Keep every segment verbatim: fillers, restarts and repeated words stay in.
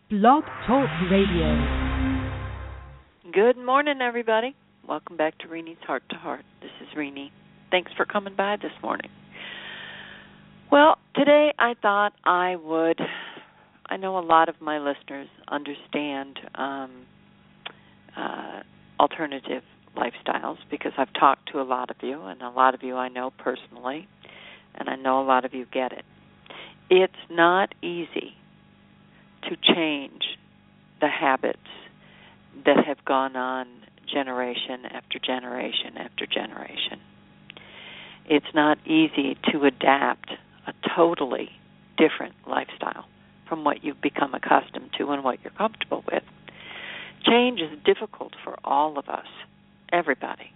Blog Talk Radio. Good morning, everybody. Welcome back to Renee's Heart to Heart. This is Renee. Thanks for coming by this morning. Well, today I thought I would, I know a lot of my listeners understand um, uh, alternative lifestyles because I've talked to a lot of you, and a lot of you I know personally, and I know a lot of you get it. It's not easy to change the habits that have gone on generation after generation after generation. It's not easy to adapt a totally different lifestyle from what you've become accustomed to and what you're comfortable with. Change is difficult for all of us, everybody.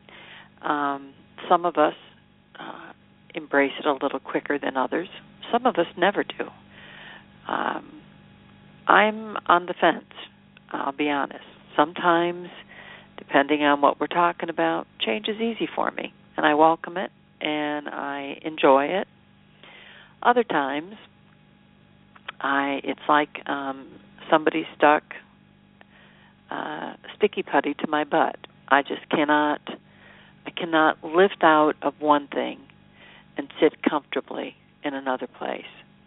Um, some of us uh, embrace it a little quicker than others. Some of us never do. Um, I'm on the fence, I'll be honest. Sometimes, depending on what we're talking about, change is easy for me, and I welcome it, and I enjoy it. Other times, I it's like um, somebody stuck uh, sticky putty to my butt. I just cannot, I cannot lift out of one thing and sit comfortably in another place.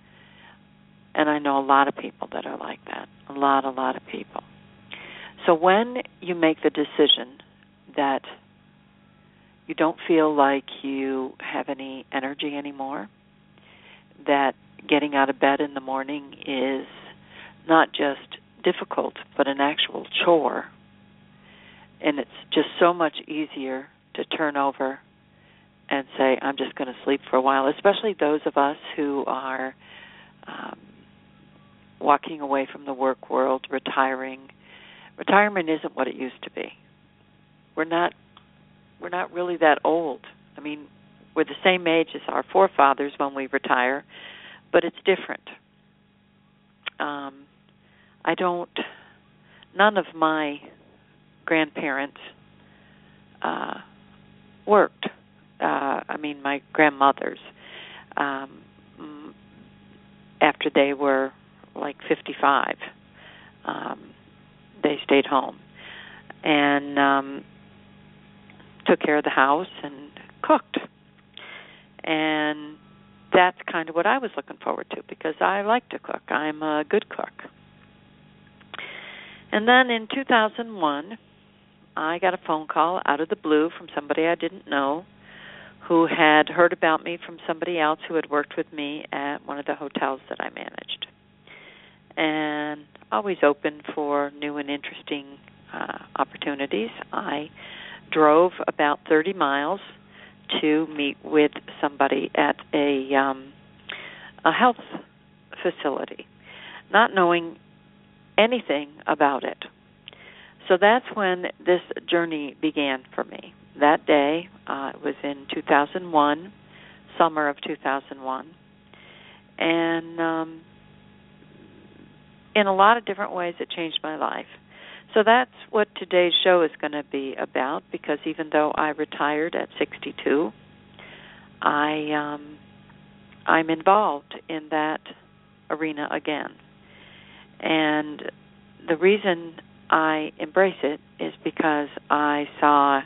And I know a lot of people that are like that, a lot, a lot of people. So when you make the decision that you don't feel like you have any energy anymore, that getting out of bed in the morning is not just difficult, but an actual chore, and it's just so much easier to turn over and say, I'm just going to sleep for a while, especially those of us who are um, walking away from the work world, retiring. Retirement isn't what it used to be. We're not we're not really that old. I mean, we're the same age as our forefathers when we retire, but it's different. Um, I don't, none of my grandparents uh, worked. Uh, I mean, my grandmothers, um, after they were like fifty-five, um, they stayed home and um, took care of the house and cooked. And that's kind of what I was looking forward to because I like to cook. I'm a good cook. And then in two thousand one, I got a phone call out of the blue from somebody I didn't know who had heard about me from somebody else who had worked with me at one of the hotels that I managed. And always open for new and interesting uh, opportunities. I drove about thirty miles to meet with somebody at a um, a health facility, not knowing anything about it. So that's when this journey began for me. That day, uh, it was in two thousand one, summer of two thousand one, and um, in a lot of different ways it changed my life. So that's what today's show is going to be about, because even though I retired at sixty-two, I, um, I'm involved in that arena again. And the reason I embrace it is because I saw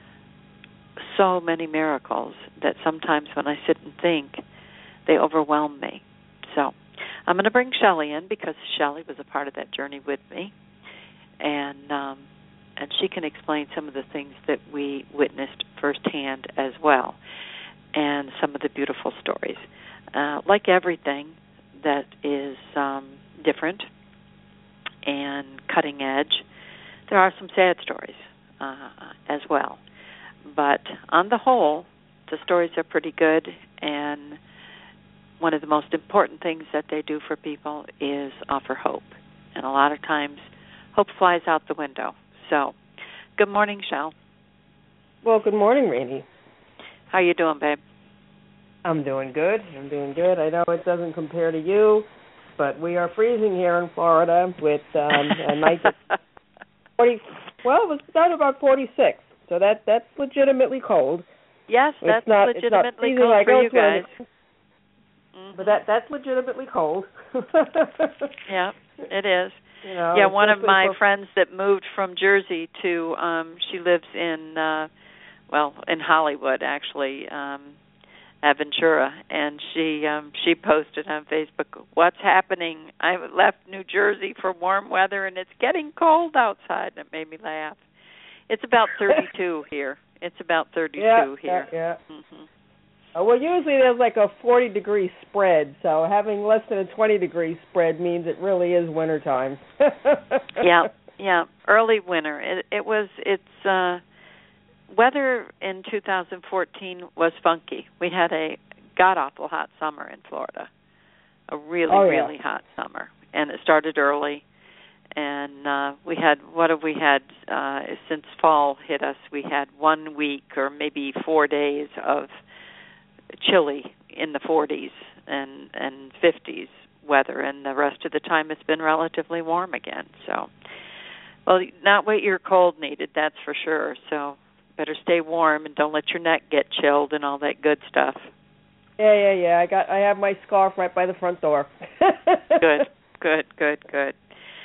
so many miracles that sometimes when I sit and think, they overwhelm me. So I'm going to bring Shelley in because Shelley was a part of that journey with me, and um, and she can explain some of the things that we witnessed firsthand as well, and some of the beautiful stories. Uh, like everything that is um, different and cutting edge, there are some sad stories uh, as well. But on the whole, the stories are pretty good, and one of the most important things that they do for people is offer hope. And a lot of times, hope flies out the window. So, good morning, Shell. Well, good morning, Rainey. How you doing, babe? I'm doing good. I'm doing good. I know it doesn't compare to you, but we are freezing here in Florida with um, a night that's forty. Well, it was down to about forty-six, so that that's legitimately cold. Yes, it's that's not, legitimately it's not cold like for you guys. Mm-hmm. But that that's legitimately cold. Yeah. It is. You know, yeah, one of my for... friends that moved from Jersey to, um, she lives in, uh, well, in Hollywood, actually, um, at Ventura, and she um, she posted on Facebook, "What's happening? I left New Jersey for warm weather, and it's getting cold outside." And it made me laugh. It's about thirty-two here. It's about thirty-two yeah, here. Yeah, yeah. Mm-hmm. Uh, well, usually there's like a forty degree spread, so having less than a twenty degree spread means it really is wintertime. yeah, yeah, early winter. It, it was. It's. Uh, Weather in two thousand fourteen was funky. We had a god-awful hot summer in Florida, a really, oh, yeah. really hot summer. And it started early. And uh, we had, what have we had uh, since fall hit us? We had one week or maybe four days of chilly in the forties and, and fifties weather. And the rest of the time it's been relatively warm again. So, well, not what your cold needed, that's for sure. So, better stay warm and don't let your neck get chilled and all that good stuff. Yeah, yeah, yeah. I got. I have my scarf right by the front door. Good, good, good, good.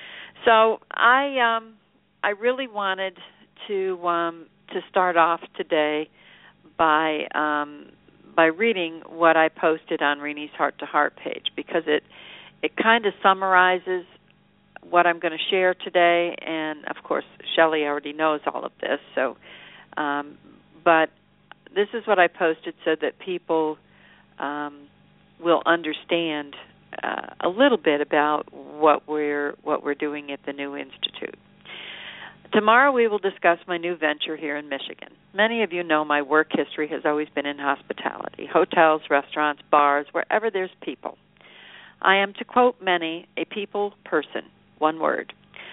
So I, um, I really wanted to um, to start off today by um, by reading what I posted on Reni's Heart to Heart page, because it it kind of summarizes what I'm going to share today, and of course Shelley already knows all of this, so. Um, but this is what I posted so that people um, will understand uh, a little bit about what we're what we're doing at the New Institute. Tomorrow we will discuss my new venture here in Michigan. Many of you know my work history has always been in hospitality, hotels, restaurants, bars, wherever there's people. I am, to quote many, a people person, one word.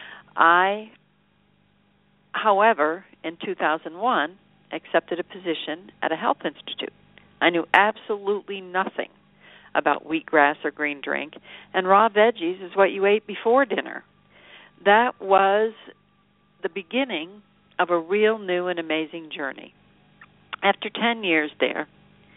I However, in two thousand one, accepted a position at a health institute. I knew absolutely nothing about wheatgrass or green drink, and raw veggies is what you ate before dinner. That was the beginning of a real new and amazing journey. After ten years there,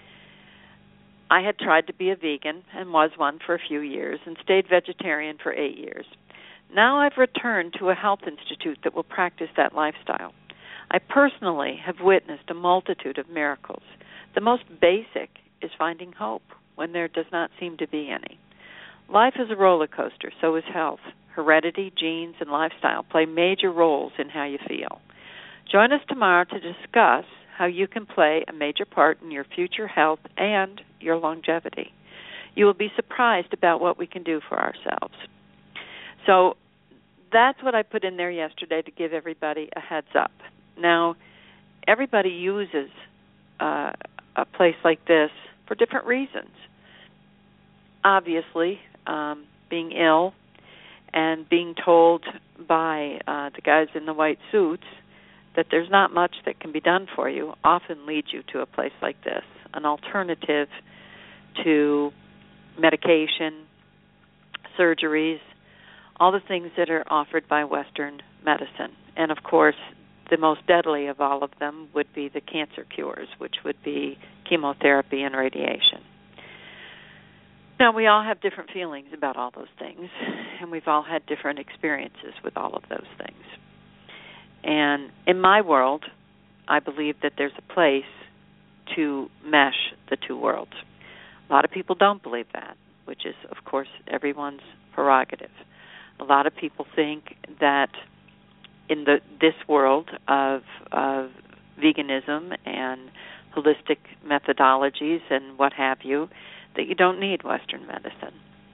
I had tried to be a vegan and was one for a few years and stayed vegetarian for eight years. Now I've returned to a health institute that will practice that lifestyle. I personally have witnessed a multitude of miracles. The most basic is finding hope when there does not seem to be any. Life is a roller coaster, so is health. Heredity, genes, and lifestyle play major roles in how you feel. Join us tomorrow to discuss how you can play a major part in your future health and your longevity. You will be surprised about what we can do for ourselves. So that's what I put in there yesterday to give everybody a heads up. Now, everybody uses uh, a place like this for different reasons. Obviously, um, being ill and being told by uh, the guys in the white suits that there's not much that can be done for you often leads you to a place like this, an alternative to medication, surgeries, all the things that are offered by Western medicine. And, of course, the most deadly of all of them would be the cancer cures, which would be chemotherapy and radiation. Now, we all have different feelings about all those things, and we've all had different experiences with all of those things. And in my world, I believe that there's a place to mesh the two worlds. A lot of people don't believe that, which is, of course, everyone's prerogative. A lot of people think that in the this world of, of veganism and holistic methodologies and what have you, that you don't need Western medicine.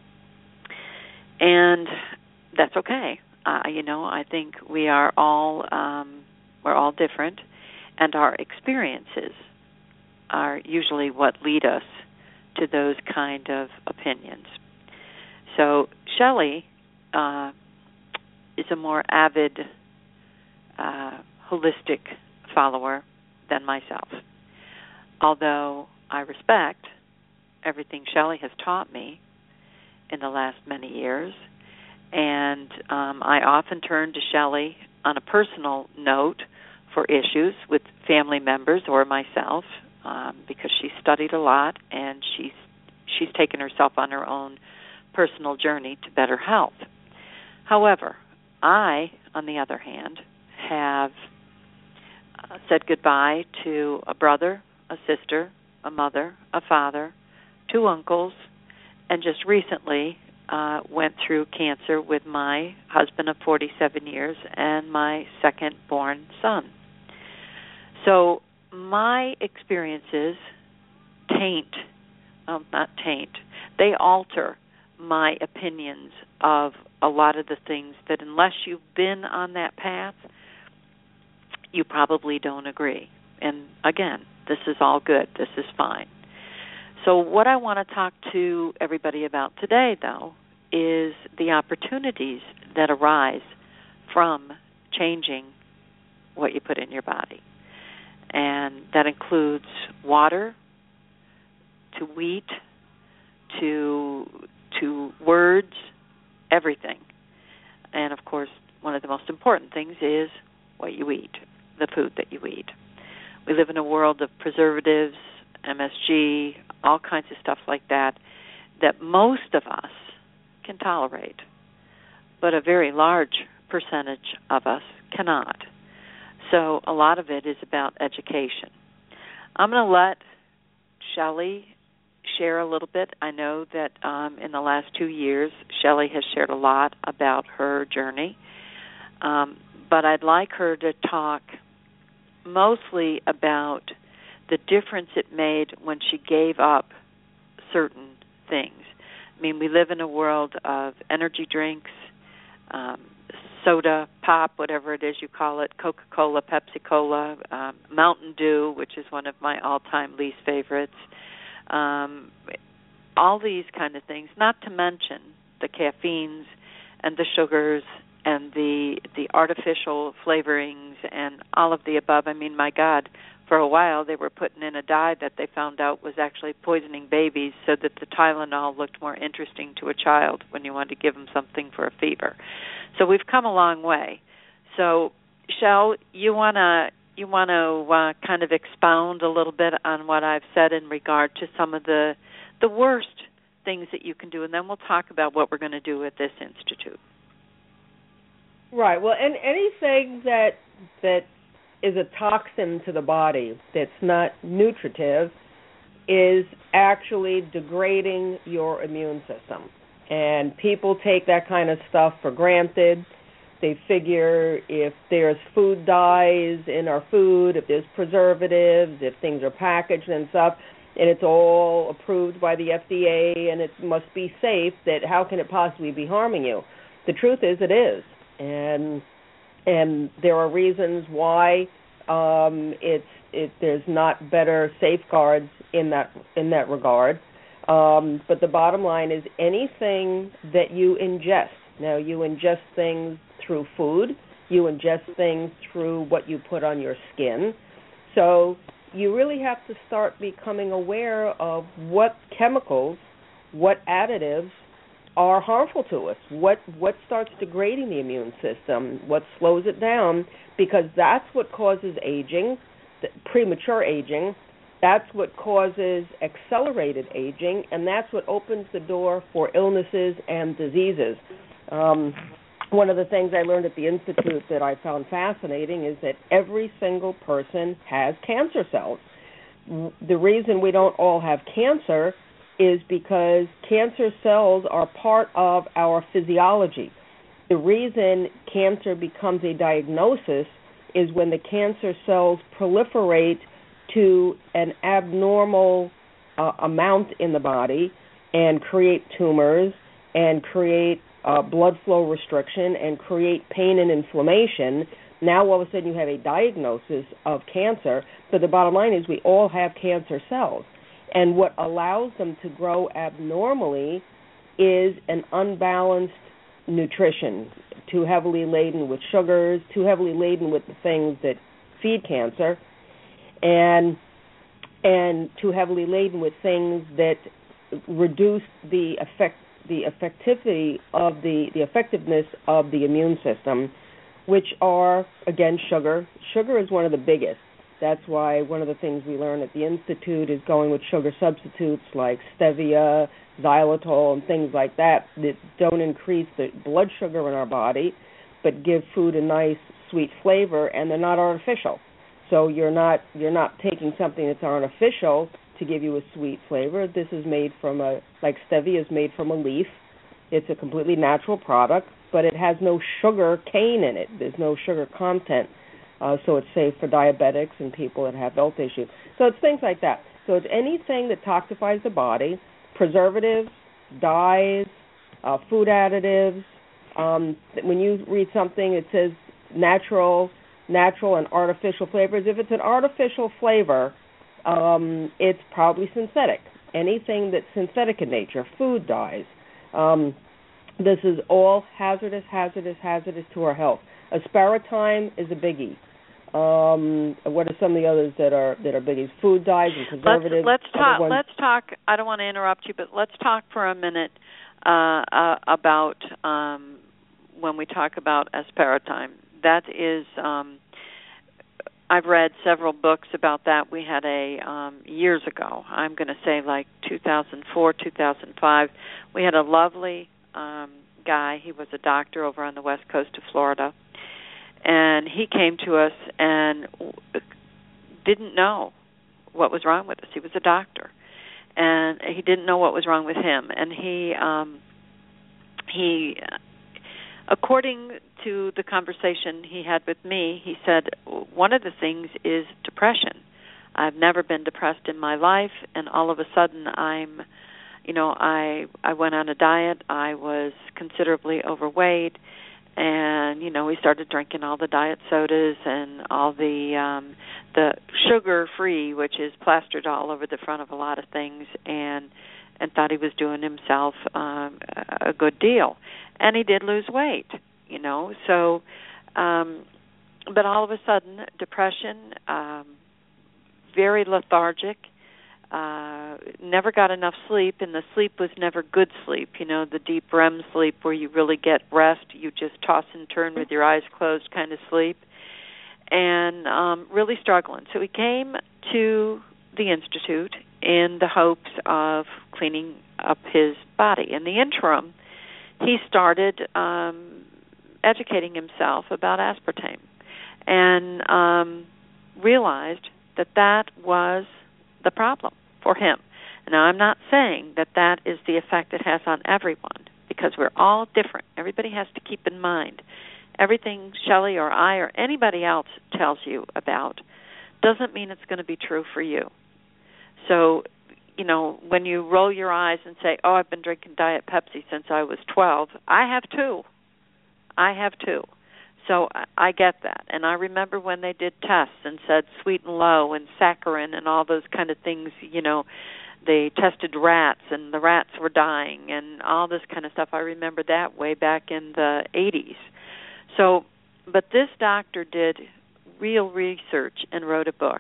And that's okay. Uh, you know, I think we are all um, we're all different, and our experiences are usually what lead us to those kind of opinions. So Shelley uh, is a more avid uh, holistic follower than myself. Although I respect everything Shelley has taught me in the last many years, and um, I often turn to Shelley on a personal note for issues with family members or myself, um, because she's studied a lot and she's she's taken herself on her own personal journey to better health. However, I, on the other hand, have uh, said goodbye to a brother, a sister, a mother, a father, two uncles, and just recently uh, went through cancer with my husband of forty-seven years and my second-born son. So my experiences taint, well, not taint, they alter my opinions of a lot of the things that unless you've been on that path, you probably don't agree. And again, this is all good. This is fine. So what I want to talk to everybody about today, though, is the opportunities that arise from changing what you put in your body. And that includes water, to wheat, to to words, everything. And, of course, one of the most important things is what you eat, the food that you eat. We live in a world of preservatives, M S G, all kinds of stuff like that, that most of us can tolerate, but a very large percentage of us cannot. So a lot of it is about education. I'm going to let Shelley share a little bit. I know that um, in the last two years, Shelley has shared a lot about her journey, um, but I'd like her to talk mostly about the difference it made when she gave up certain things. I mean, we live in a world of energy drinks, um, soda, pop, whatever it is you call it, Coca-Cola, Pepsi-Cola, um, Mountain Dew, which is one of my all-time least favorites, um, all these kind of things, not to mention the caffeines and the sugars and the the artificial flavorings and all of the above. I mean, my God, for a while they were putting in a dye that they found out was actually poisoning babies so that the Tylenol looked more interesting to a child when you wanted to give them something for a fever. So we've come a long way. So, Shell, you want to you want to uh, kind of expound a little bit on what I've said in regard to some of the the worst things that you can do, and then we'll talk about what we're going to do at this institute. Right. Well, and anything that that is a toxin to the body that's not nutritive is actually degrading your immune system. And people take that kind of stuff for granted. They figure if there's food dyes in our food, if there's preservatives, if things are packaged and stuff, and it's all approved by the F D A and it must be safe, that how can it possibly be harming you? The truth is it is. And and there are reasons why um, it's it, there's not better safeguards in that in that regard. Um, but the bottom line is anything that you ingest. Now, you ingest things through food. You ingest things through what you put on your skin. So you really have to start becoming aware of what chemicals, what additives are harmful to us, what what starts degrading the immune system, what slows it down, because that's what causes aging, premature aging. That's what causes accelerated aging, and that's what opens the door for illnesses and diseases. Um, one of the things I learned at the Institute that I found fascinating is that every single person has cancer cells. The reason we don't all have cancer is because cancer cells are part of our physiology. The reason cancer becomes a diagnosis is when the cancer cells proliferate to an abnormal uh, amount in the body and create tumors and create uh, blood flow restriction and create pain and inflammation. Now all of a sudden you have a diagnosis of cancer, but the bottom line is we all have cancer cells. And what allows them to grow abnormally is an unbalanced nutrition, too heavily laden with sugars, too heavily laden with the things that feed cancer, and and too heavily laden with things that reduce the effect, the effectivity of the, the effectiveness of the immune system, which are, again, sugar. Sugar is one of the biggest. That's why one of the things we learn at the Institute is going with sugar substitutes like stevia, xylitol, and things like that that don't increase the blood sugar in our body, but give food a nice sweet flavor, and they're not artificial. So you're not you're not taking something that's artificial to give you a sweet flavor. This is made from a like stevia is made from a leaf. It's a completely natural product, but it has no sugar cane in it. There's no sugar content, uh, so it's safe for diabetics and people that have health issues. So it's things like that. So it's anything that toxifies the body, preservatives, dyes, uh, food additives. Um, when you read something, it says natural, natural and artificial flavors. If it's an artificial flavor, um, it's probably synthetic. Anything that's synthetic in nature, food dyes. Um, this is all hazardous, hazardous, hazardous to our health. Aspartame is a biggie. Um, what are some of the others that are that are biggies? Food dyes and preservatives. Let's, let's talk. Let's talk. I don't want to interrupt you, but let's talk for a minute uh, uh, about um, when we talk about aspartame. That is, um, I've read several books about that. We had a um, years ago. I'm going to say like two thousand four, two thousand five. We had a lovely um, guy. He was a doctor over on the west coast of Florida. And he came to us and didn't know what was wrong with us. He was a doctor, and he didn't know what was wrong with him. And he, um, he, according to the conversation he had with me, he said one of the things is depression. I've never been depressed in my life, and all of a sudden I'm, you know, I I went on a diet. I was considerably overweight. And, you know, we started drinking all the diet sodas and all the um, the sugar-free, which is plastered all over the front of a lot of things, and and thought he was doing himself um, a good deal. And he did lose weight, you know. So, um, but all of a sudden, depression, um, very lethargic, Uh, never got enough sleep, and the sleep was never good sleep, you know, the deep R E M sleep where you really get rest, you just toss and turn with your eyes closed kind of sleep, and um, really struggling. So he came to the Institute in the hopes of cleaning up his body. In the interim, he started um, educating himself about aspartame and um, realized that that was the problem for him. Now, I'm not saying that that is the effect it has on everyone, because we're all different. Everybody has to keep in mind everything Shelley or I or anybody else tells you about doesn't mean it's going to be true for you. So, you know, when you roll your eyes and say, oh, I've been drinking Diet Pepsi since I was twelve, I have too. I have too. So I get that. And I remember when they did tests and said sweet and low and saccharin and all those kind of things, you know, they tested rats and the rats were dying and all this kind of stuff. I remember that way back in the eighties. So, but this doctor did real research and wrote a book.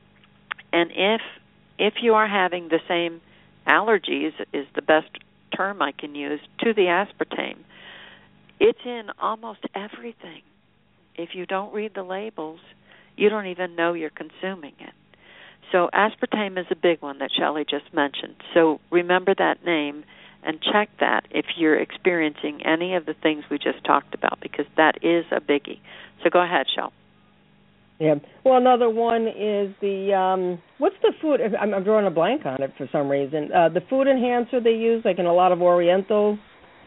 And if if you are having the same allergies, is the best term I can use, to the aspartame, it's in almost everything. If you don't read the labels, you don't even know you're consuming it. So aspartame is a big one that Shelley just mentioned. So remember that name and check that if you're experiencing any of the things we just talked about, because that is a biggie. So go ahead, Shell. Yeah. Well, another one is the, um, what's the food? I'm, I'm drawing a blank on it for some reason. Uh, the food enhancer they use, like in a lot of Oriental.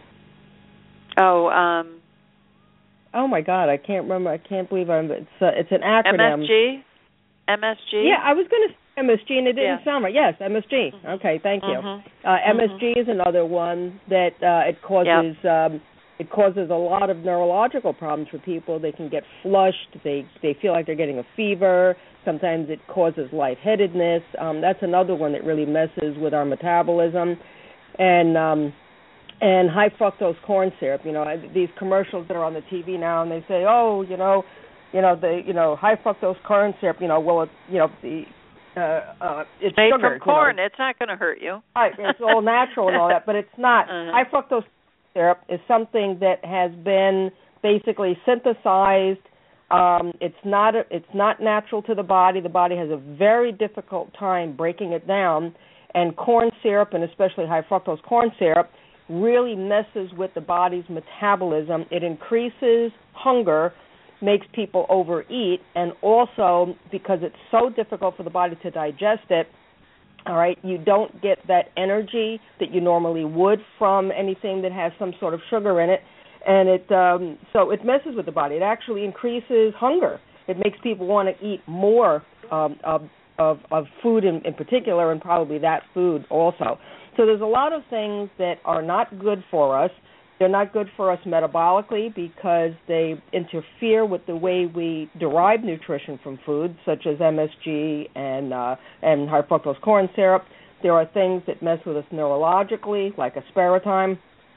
Oh, um. Oh my God, I can't remember. I can't believe I'm. It's uh, it's an acronym. M S G. M S G. Yeah, I was going to say M S G, and it didn't yeah. sound right. Yes, M S G. Mm-hmm. Okay, thank you. Mm-hmm. Uh, M S G mm-hmm. is another one that uh, it causes. Yep. Um, it causes a lot of neurological problems for people. They can get flushed. They they feel like they're getting a fever. Sometimes it causes lightheadedness. Um, that's another one that really messes with our metabolism, and. Um, And high fructose corn syrup, you know, these commercials that are on the T V now, and they say, oh, you know, you know the, you know, high fructose corn syrup, you know, well, it, you know, the, uh, uh, it's made sugar, from corn. You know. It's not going to hurt you. Right, it's all natural and all that, but it's not. Uh-huh. High fructose syrup is something that has been basically synthesized Um, it's not a, it's not natural to the body. The body has a very difficult time breaking it down, and corn syrup, and especially high fructose corn syrup, really messes with the body's metabolism. It increases hunger, makes people overeat, and also because it's so difficult for the body to digest it, all right, you don't get that energy that you normally would from anything that has some sort of sugar in it, and it um, so it messes with the body. It actually increases hunger. It makes people want to eat more um, of, of of food in, in particular, and probably that food also. So there's a lot of things that are not good for us. They're not good for us metabolically because they interfere with the way we derive nutrition from food, such as M S G and uh, and high fructose corn syrup. There are things that mess with us neurologically, like aspartame.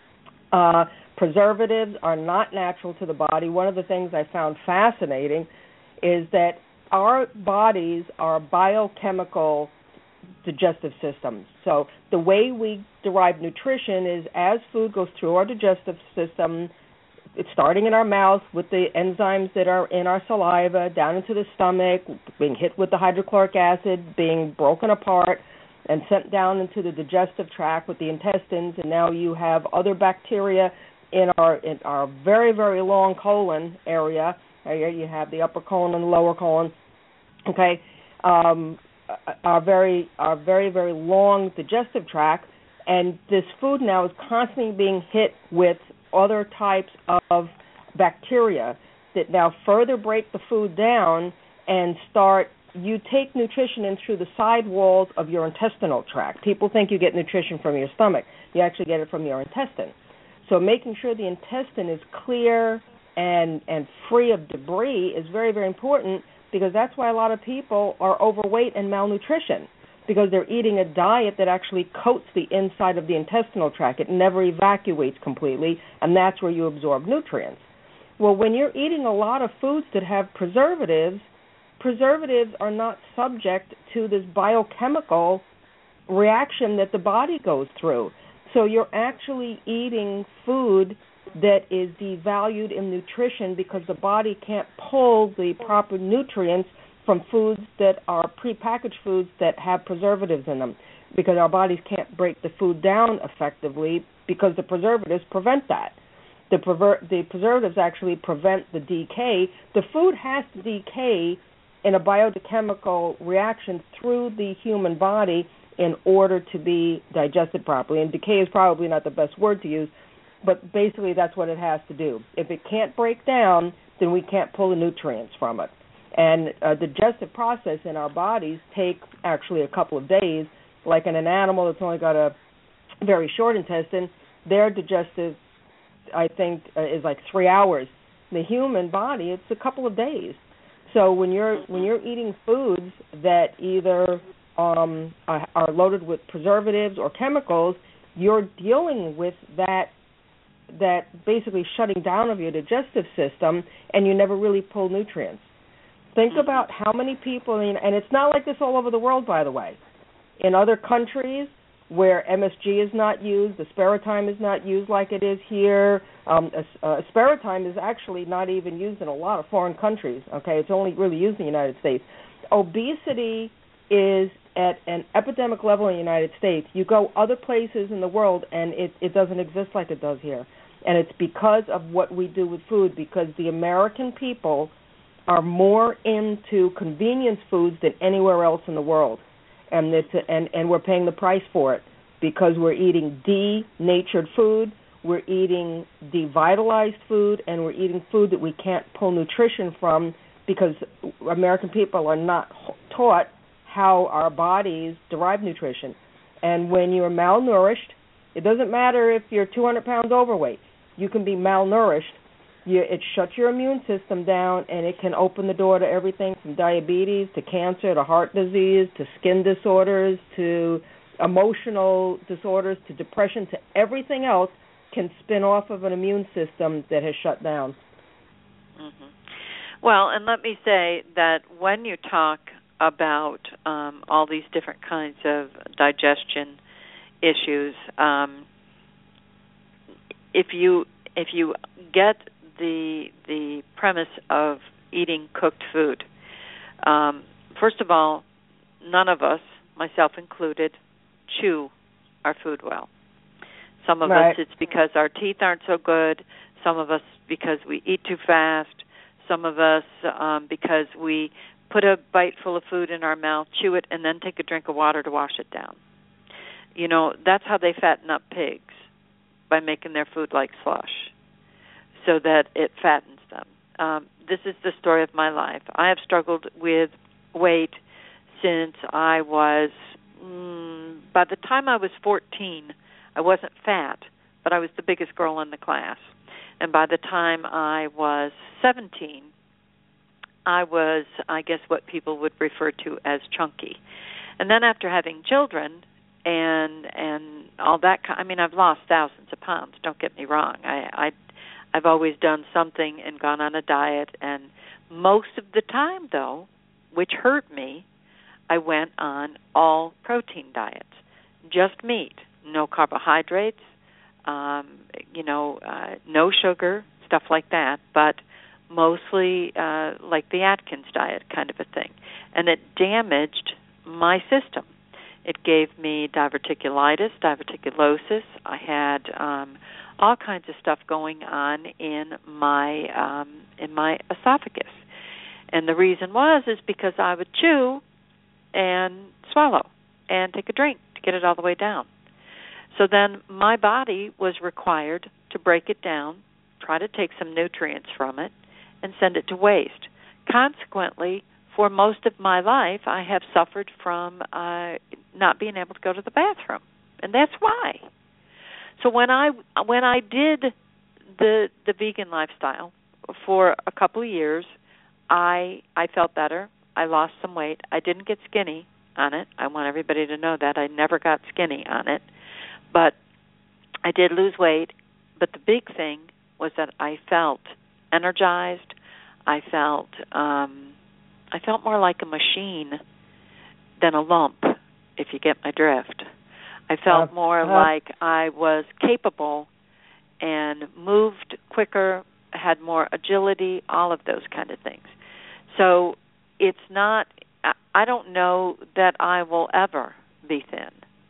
Uh, preservatives are not natural to the body. One of the things I found fascinating is that our bodies are biochemical digestive systems. So the way we derive nutrition is as food goes through our digestive system, it's starting in our mouth with the enzymes that are in our saliva, down into the stomach, being hit with the hydrochloric acid, being broken apart, and sent down into the digestive tract with the intestines, and now you have other bacteria in our in our very, very long colon area. Here you have the upper colon and the lower colon. Okay. Um, Our very, our very, very long digestive tract, and this food now is constantly being hit with other types of bacteria that now further break the food down and start. You take nutrition in through the side walls of your intestinal tract. People think you get nutrition from your stomach. You actually get it from your intestine. So making sure the intestine is clear and and free of debris is very, very important, because that's why a lot of people are overweight and malnutrition, because they're eating a diet that actually coats the inside of the intestinal tract. It never evacuates completely, and that's where you absorb nutrients. Well, when you're eating a lot of foods that have preservatives, preservatives are not subject to this biochemical reaction that the body goes through. So you're actually eating food that is devalued in nutrition because the body can't pull the proper nutrients from foods that are prepackaged foods that have preservatives in them, because our bodies can't break the food down effectively because the preservatives prevent that. The, prever- the preservatives actually prevent the decay. The food has to decay in a biochemical reaction through the human body in order to be digested properly. And decay is probably not the best word to use, but basically that's what it has to do. If it can't break down, then we can't pull the nutrients from it. And a digestive process in our bodies take actually a couple of days. Like in an animal that's only got a very short intestine, their digestive, I think, uh, is like three hours. The human body, it's a couple of days. So when you're when you're eating foods that either um, are, are loaded with preservatives or chemicals, you're dealing with that that basically shutting down of your digestive system, and you never really pull nutrients. Think about how many people, and it's not like this all over the world, by the way. In other countries where M S G is not used, aspartame is not used like it is here. Um, uh, aspartame is actually not even used in a lot of foreign countries, okay? It's only really used in the United States. Obesity is at an epidemic level in the United States. You go other places in the world, and it, it doesn't exist like it does here. And it's because of what we do with food, because the American people are more into convenience foods than anywhere else in the world. And, it's a, and, and we're paying the price for it because we're eating denatured food, we're eating devitalized food, and we're eating food that we can't pull nutrition from because American people are not taught how our bodies derive nutrition. And when you're malnourished, it doesn't matter if you're two hundred pounds overweight. You can be malnourished. You, it shuts your immune system down, and it can open the door to everything from diabetes to cancer to heart disease to skin disorders to emotional disorders to depression to everything else can spin off of an immune system that has shut down. Mm-hmm. Well, and let me say that when you talk about um, all these different kinds of digestion issues, um, if you if you get the the premise of eating cooked food. Um, first of all, none of us, myself included, chew our food well. Some of right. us, it's because our teeth aren't so good. Some of us, because we eat too fast. Some of us, um, because we put a bite full of food in our mouth, chew it, and then take a drink of water to wash it down. You know, that's how they fatten up pigs, by making their food like slush, so that it fattens them. Um, this is the story of my life. I have struggled with weight since I was, mm, by the time I was fourteen, I wasn't fat, but I was the biggest girl in the class. And by the time I was seventeen, I was, I guess, what people would refer to as chunky. And then after having children and and all that, I mean, I've lost thousands of pounds, don't get me wrong. I, I, I've always done something and gone on a diet, and most of the time, though, which hurt me, I went on all protein diets, just meat, no carbohydrates, um, you know, uh, no sugar, stuff like that, but mostly uh, like the Atkins diet kind of a thing. And it damaged my system. It gave me diverticulitis, diverticulosis. I had um, all kinds of stuff going on in my um, in my esophagus. And the reason was is because I would chew and swallow and take a drink to get it all the way down. So then my body was required to break it down, try to take some nutrients from it, and send it to waste. Consequently, for most of my life, I have suffered from uh, not being able to go to the bathroom, and that's why. So when I when I did the the vegan lifestyle for a couple of years, I I felt better. I lost some weight. I didn't get skinny on it. I want everybody to know that I never got skinny on it, but I did lose weight. But the big thing was that I felt energized. I felt um, I felt more like a machine than a lump, if you get my drift. I felt uh, more uh, like I was capable and moved quicker, had more agility, all of those kind of things. So it's not, I don't know that I will ever be thin.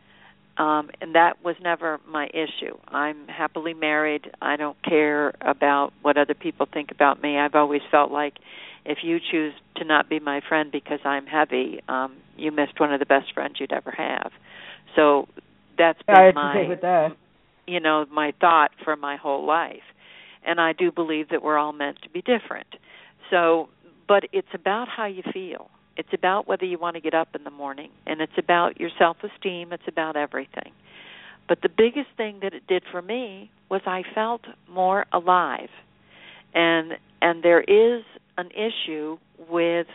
Um, and that was never my issue. I'm happily married. I don't care about what other people think about me. I've always felt like if you choose to not be my friend because I'm heavy, um, you missed one of the best friends you'd ever have. So that's been I have my, to say with that. you know, my thought for my whole life. And I do believe that we're all meant to be different. So, but it's about how you feel. It's about whether you want to get up in the morning, and it's about your self-esteem. It's about everything. But the biggest thing that it did for me was I felt more alive. And and there is an issue with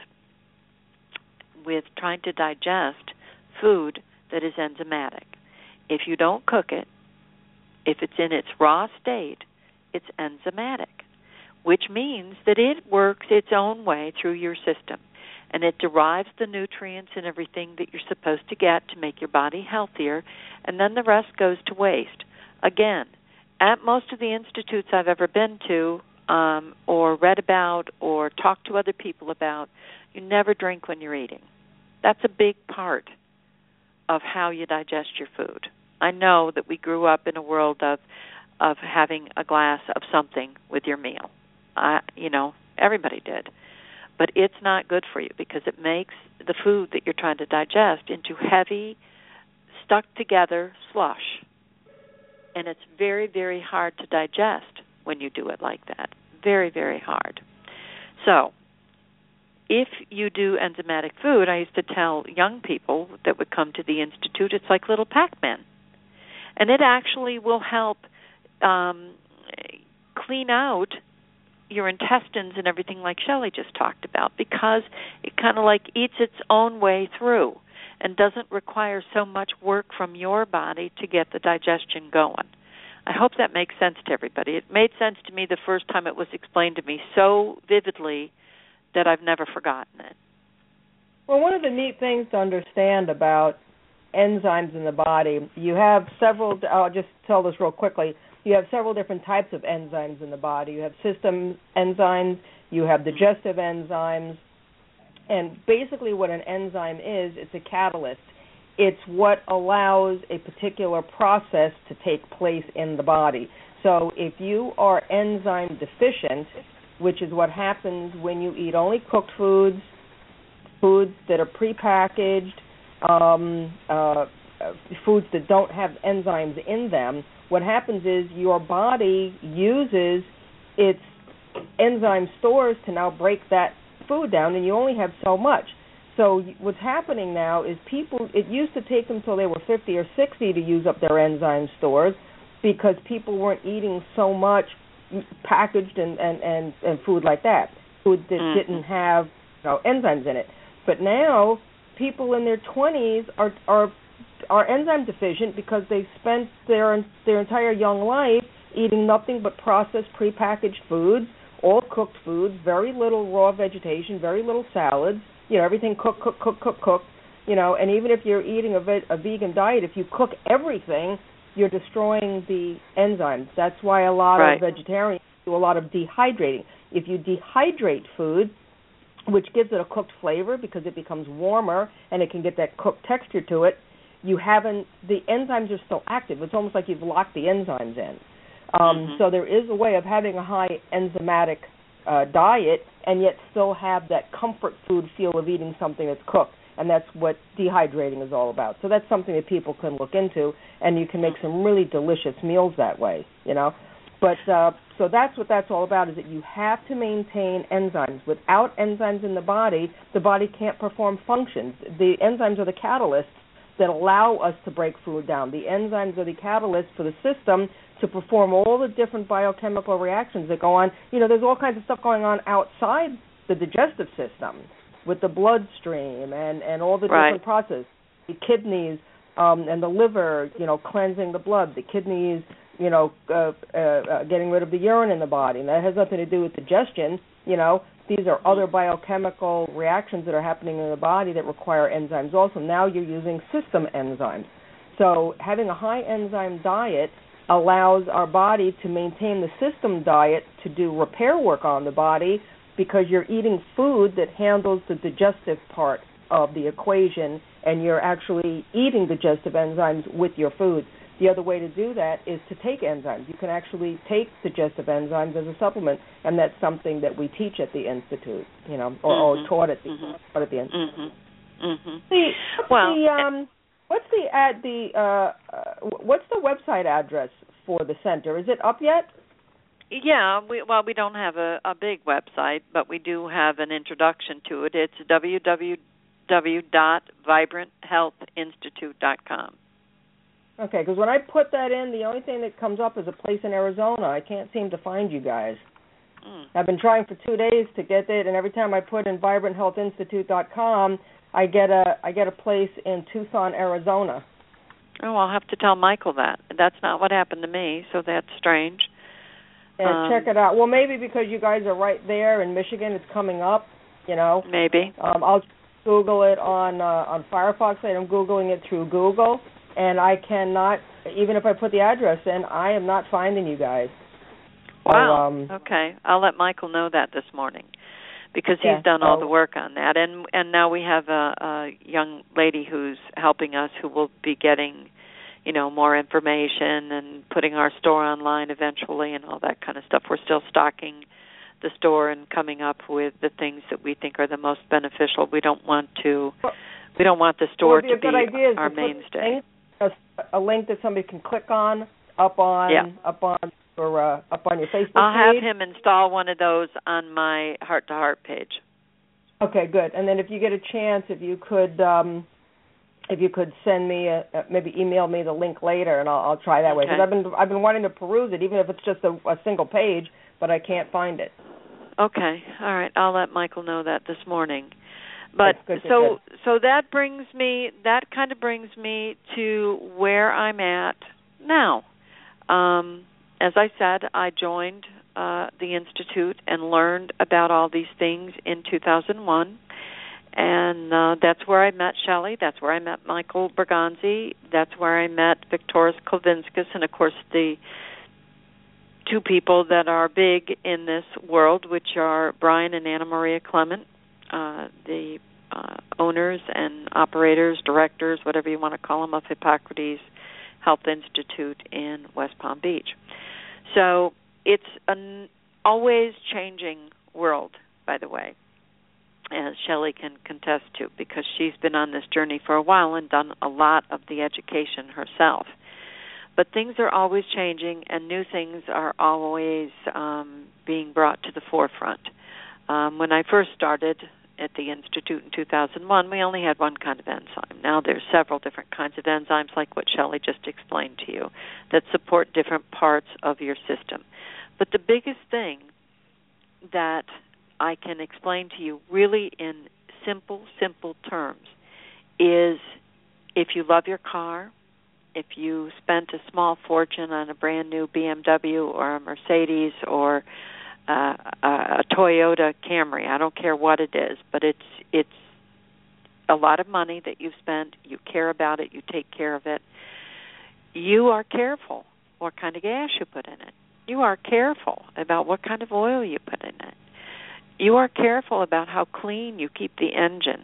with trying to digest food that is enzymatic. If you don't cook it, if it's in its raw state, it's enzymatic, which means that it works its own way through your system. And it derives the nutrients and everything that you're supposed to get to make your body healthier, and then the rest goes to waste. Again, at most of the institutes I've ever been to um, or read about or talked to other people about, you never drink when you're eating. That's a big part of how you digest your food. I know that we grew up in a world of of having a glass of something with your meal. I, you know, everybody did. But it's not good for you because it makes the food that you're trying to digest into heavy, stuck-together slush. And it's very, very hard to digest when you do it like that. Very, very hard. So if you do enzymatic food, I used to tell young people that would come to the Institute, it's like little Pac-Man. And it actually will help um, clean out your intestines and everything like Shelley just talked about, because it kind of like eats its own way through and doesn't require so much work from your body to get the digestion going. I hope that makes sense to everybody. It made sense to me the first time it was explained to me so vividly that I've never forgotten it. Well, one of the neat things to understand about enzymes in the body, you have several, I'll just tell this real quickly, you have several different types of enzymes in the body. You have system enzymes, you have digestive enzymes, and basically what an enzyme is, it's a catalyst. It's what allows a particular process to take place in the body. So if you are enzyme deficient, which is what happens when you eat only cooked foods, foods that are prepackaged, um, uh, foods that don't have enzymes in them, what happens is your body uses its enzyme stores to now break that food down, and you only have so much. So what's happening now is people, it used to take them until they were fifty or sixty to use up their enzyme stores because people weren't eating so much packaged and, and, and, and food like that, food that mm. didn't have you know, enzymes in it. But now people in their twenties are are are enzyme deficient because they spent their their entire young life eating nothing but processed, prepackaged foods, all cooked foods, very little raw vegetation, very little salads, you know, everything cook, cook, cook, cook, cook, you know, and even if you're eating a, ve- a vegan diet, if you cook everything, you're destroying the enzymes. That's why a lot right. of vegetarians do a lot of dehydrating. If you dehydrate food, which gives it a cooked flavor because it becomes warmer and it can get that cooked texture to it, you haven't, the enzymes are still active. It's almost like you've locked the enzymes in. Um, mm-hmm. So there is a way of having a high enzymatic uh, diet and yet still have that comfort food feel of eating something that's cooked, and that's what dehydrating is all about. So that's something that people can look into, and you can make some really delicious meals that way, you know. But uh, so that's what that's all about, is that you have to maintain enzymes. Without enzymes in the body, the body can't perform functions. The enzymes are the catalysts that allow us to break food down. The enzymes are the catalysts for the system to perform all the different biochemical reactions that go on. You know, there's all kinds of stuff going on outside the digestive system with the bloodstream and, and all the right. different processes. The kidneys um, and the liver, you know, cleansing the blood. The kidneys, you know, uh, uh, uh, getting rid of the urine in the body. And that has nothing to do with digestion, you know. These are other biochemical reactions that are happening in the body that require enzymes also. Now you're using system enzymes. So having a high enzyme diet allows our body to maintain the system diet to do repair work on the body because you're eating food that handles the digestive part of the equation, and you're actually eating digestive enzymes with your food. The other way to do that is to take enzymes. You can actually take digestive enzymes as a supplement, and that's something that we teach at the Institute, you know, or, mm-hmm. or taught at the mm-hmm. taught at the Institute. Mm-hmm. Mm-hmm. The, what's well, the um, what's the ad the uh, uh, what's the website address for the center? Is it up yet? Yeah, we, well, we don't have a, a big website, but we do have an introduction to it. It's w w w dot vibrant health institute dot com. Okay, because when I put that in, the only thing that comes up is a place in Arizona. I can't seem to find you guys. Mm. I've been trying for two days to get it, and every time I put in vibrant health institute dot com, I get a I get a place in Tucson, Arizona. Oh, I'll have to tell Michael that. That's not what happened to me, so that's strange. And um, check it out. Well, maybe because you guys are right there in Michigan, it's coming up. You know. Maybe. Um, I'll Google it on uh, on Firefox. I'm Googling it through Google. And I cannot, even if I put the address in, I am not finding you guys. Wow. So, um, okay. I'll let Michael know that this morning because he's yeah, done so, all the work on that. And and now we have a, a young lady who's helping us who will be getting, you know, more information and putting our store online eventually and all that kind of stuff. We're still stocking the store and coming up with the things that we think are the most beneficial. We don't want to, we don't want the store be to be our to mainstay. A, a link that somebody can click on up on yeah. up on or uh, up on your Facebook I'll page. have him install one of those on my Heart to Heart page. Okay, good. And then if you get a chance, if you could um, if you could send me a, maybe email me the link later, and I'll, I'll try that okay. way because I've been I've been wanting to peruse it, even if it's just a, a single page, but I can't find it. Okay, all right. I'll let Michael know that this morning. But good, so good. so that brings me that kind of brings me to where I'm at now. Um, as I said, I joined uh, the Institute and learned about all these things in two thousand one, and uh, that's where I met Shelley. That's where I met Michael Berganzi. That's where I met Victoris Kulvinskas, and of course the two people that are big in this world, which are Brian and Anna Maria Clement, uh, the uh, owners and operators, directors, whatever you want to call them, of Hippocrates Health Institute in West Palm Beach. So it's an always changing world, by the way, as Shelley can contest to, because she's been on this journey for a while and done a lot of the education herself. But things are always changing, and new things are always um, being brought to the forefront. Um, when I first started at the Institute in two thousand one, we only had one kind of enzyme. Now there's several different kinds of enzymes, like what Shelley just explained to you, that support different parts of your system. But the biggest thing that I can explain to you really in simple, simple terms is if you love your car, if you spent a small fortune on a brand new B M W or a Mercedes or uh, a Toyota Camry, I don't care what it is, but it's it's a lot of money that you've spent, you care about it, you take care of it. You are careful what kind of gas you put in it. You are careful about what kind of oil you put in it. You are careful about how clean you keep the engine.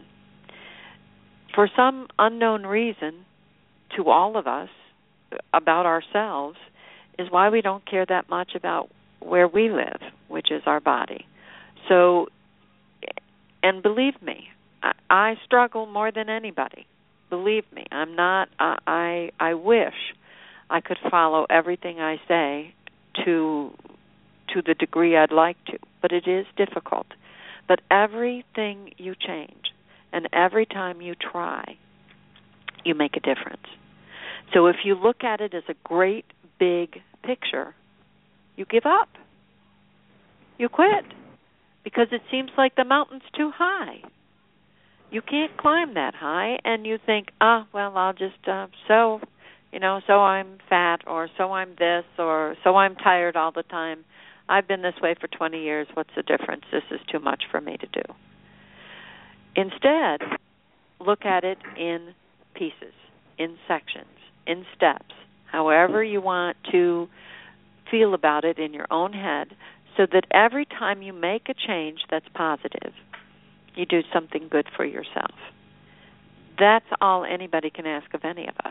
For some unknown reason, to all of us, about ourselves, is why we don't care that much about where we live, which is our body. So, and believe me, I, I struggle more than anybody. Believe me, I'm not, I, I, I wish I could follow everything I say to to the degree I'd like to, but it is difficult. But everything you change, and every time you try, you make a difference. So if you look at it as a great big picture, you give up. You quit because it seems like the mountain's too high. You can't climb that high, and you think, ah, well, I'll just, uh, so, you know, so I'm fat, or so I'm this, or so I'm tired all the time. I've been this way for twenty years. What's the difference? This is too much for me to do. Instead, look at it in pieces, in sections, in steps, however you want to feel about it in your own head, so that every time you make a change that's positive, you do something good for yourself. That's all anybody can ask of any of us.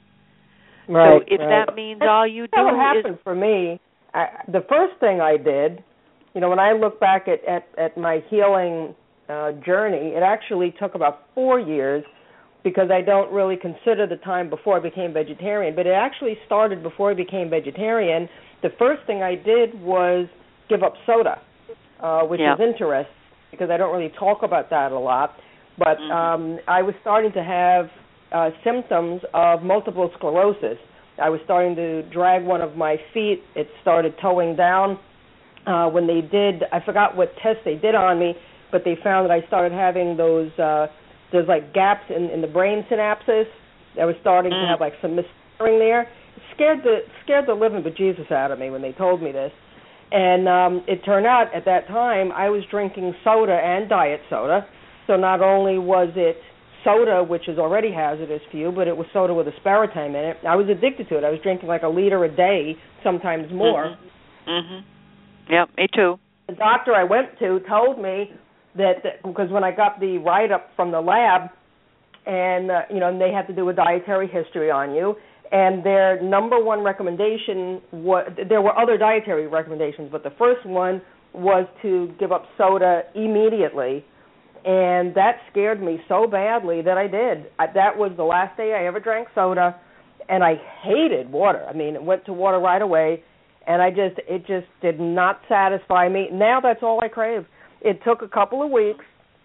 Right, so if right. that means all you do That's what happened is... for me. I, the first thing I did, you know, when I look back at, at, at my healing uh, journey, it actually took about four years because I don't really consider the time before I became vegetarian, but it actually started before I became vegetarian. The first thing I did was give up soda, uh, which yeah. is interesting because I don't really talk about that a lot, but mm-hmm. um, I was starting to have uh, symptoms of multiple sclerosis. I was starting to drag one of my feet. It started towing down. Uh, when they did, I forgot what test they did on me, but they found that I started having those, uh, there's like gaps in, in the brain synapses. I was starting mm. to have like some misfiring there. It scared the, scared the living bejesus out of me when they told me this. And um, it turned out at that time I was drinking soda and diet soda. So not only was it soda, which is already hazardous for you, but it was soda with aspartame in it. I was addicted to it. I was drinking like a liter a day, sometimes more. Mm-hmm. Mm-hmm. Yep, me too. The doctor I went to told me that, that because when I got the write-up from the lab, and uh, you know, and they had to do a dietary history on you, and their number one recommendation was, there were other dietary recommendations, but the first one was to give up soda immediately. And that scared me so badly that I did. I, that was the last day I ever drank soda, and I hated water. I mean, it went to water right away, and I just it just did not satisfy me. Now that's all I crave. It took a couple of weeks,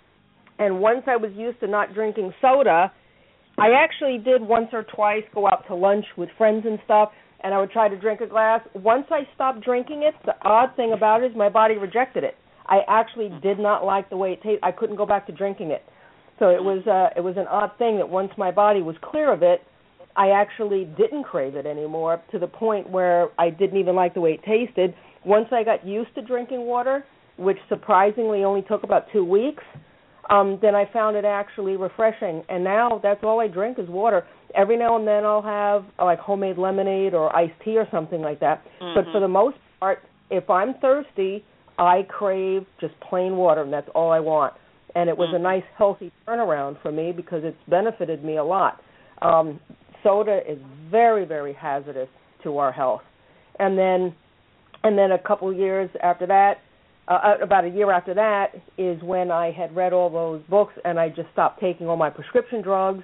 and once I was used to not drinking soda, I actually did once or twice go out to lunch with friends and stuff, and I would try to drink a glass. Once I stopped drinking it, the odd thing about it is my body rejected it. I actually did not like the way it tasted. I couldn't go back to drinking it. So it was uh, it was an odd thing that once my body was clear of it, I actually didn't crave it anymore, to the point where I didn't even like the way it tasted. Once I got used to drinking water, which surprisingly only took about two weeks, um, then I found it actually refreshing. And now that's all I drink is water. Every now and then I'll have uh, like homemade lemonade or iced tea or something like that. Mm-hmm. But for the most start, if I'm thirsty, I crave just plain water, and that's all I want. And it was mm-hmm. a nice, healthy turnaround for me because it's benefited me a lot. Um, soda is very, very hazardous to our health. And then, and then a couple of years after that, uh, about a year after that, is when I had read all those books, and I just stopped taking all my prescription drugs.